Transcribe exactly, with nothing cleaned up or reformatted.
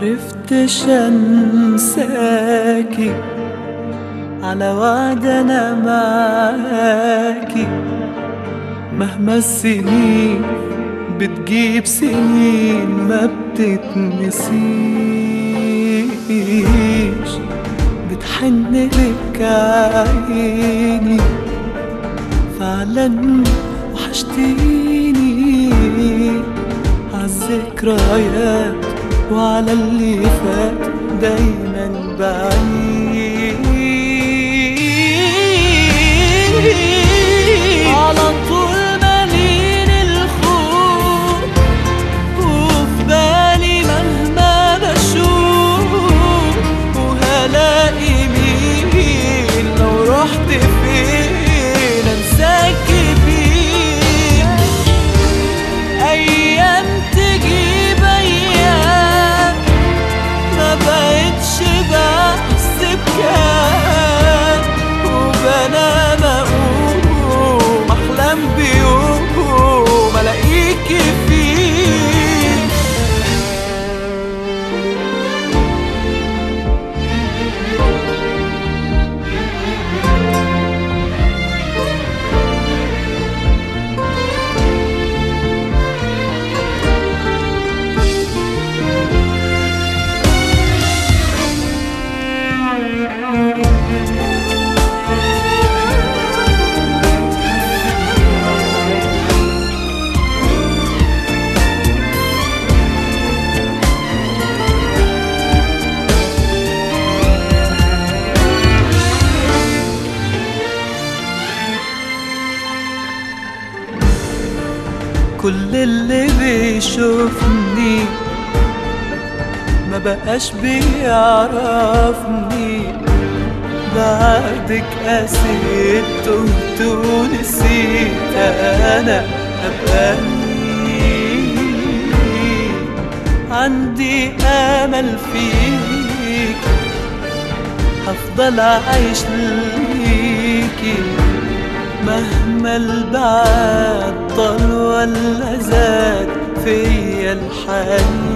معرفتش انساكي على وعد انا معاكي، مهما السنين بتجيب سنين ما بتتنسيش، بتحن لك عيني فعلا وحشتيني، عالذكريات وعلى اللي فات دايما بعيد، على طول مليان الخوف وفي بالي مهما بشوف، وهلاقي مين لو رحت فين انساكي فيه، ايام تجيب ايام ما بقتش بحسب كام، وبنام اقوم احلم بيوم الاقيكي فيه. كل اللي بيشوفني ما بقاش بيعرفني، بعدك قسيت تهت ونسيت انا ابقى مين، عندي امل فيك هفضل عايش ليكي، مهما البعد طال ولا زاد فيا الحنين.